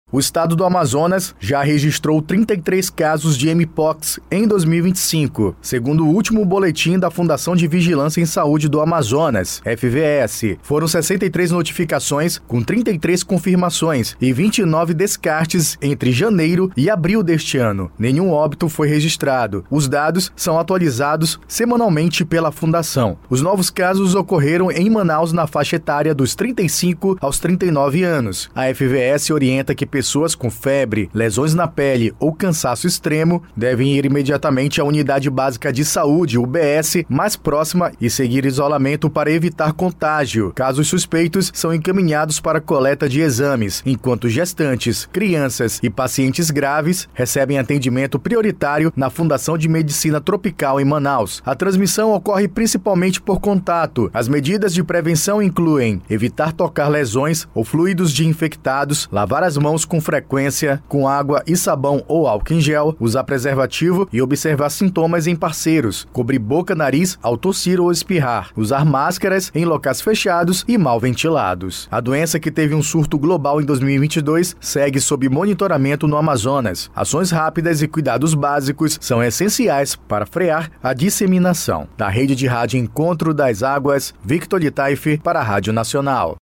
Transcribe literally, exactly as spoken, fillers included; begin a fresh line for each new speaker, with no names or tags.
O estado do Amazonas já registrou trinta e três casos de M-Pox em dois mil e vinte e cinco, segundo o último boletim da Fundação de Vigilância em Saúde do Amazonas, F V S. Foram sessenta e três notificações, com trinta e três confirmações e vinte e nove descartes entre janeiro e abril deste ano. Nenhum óbito foi registrado. Os dados são atualizados semanalmente pela Fundação. Os novos casos ocorreram em Manaus na faixa etária dos trinta e cinco aos trinta e nove anos. A F V S orienta que pessoas com febre, lesões na pele ou cansaço extremo devem ir imediatamente à Unidade Básica de Saúde, U B S, mais próxima e seguir isolamento para evitar contágio. Casos suspeitos são encaminhados para coleta de exames, enquanto gestantes, crianças e pacientes graves recebem atendimento prioritário na Fundação de Medicina Tropical em Manaus. A transmissão ocorre principalmente por contato. As medidas de prevenção incluem evitar tocar lesões ou fluidos de infectados, lavar as mãos com frequência com água e sabão ou álcool em gel, usar preservativo e observar sintomas em parceiros, cobrir boca, nariz ao tossir ou espirrar, usar máscaras em locais fechados e mal ventilados. A doença, que teve um surto global em dois mil e vinte e dois, segue sob monitoramento no Amazonas. Ações rápidas e cuidados básicos são essenciais para frear a disseminação. Da Rede de Rádio Encontro das Águas, Victor de Taife para a Rádio Nacional.